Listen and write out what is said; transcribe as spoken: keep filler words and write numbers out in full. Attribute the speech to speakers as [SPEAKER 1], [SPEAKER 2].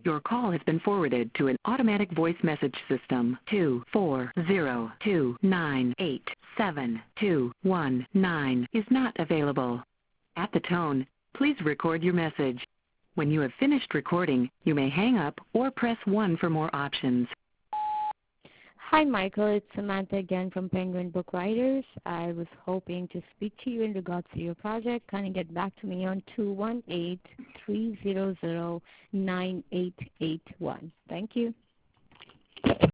[SPEAKER 1] Your call has been forwarded to an automatic voice message system. two four zero two nine eight seven two one nine is not available. At the tone, please record your message. When you have finished recording, you may hang up or press one for more options.
[SPEAKER 2] Hi, Michael. It's Samantha again from Penguin Book Writers. I was hoping to speak to you in regards to your project. Kind of get back to me on two one eight, three zero zero, nine eight eight one. Thank you.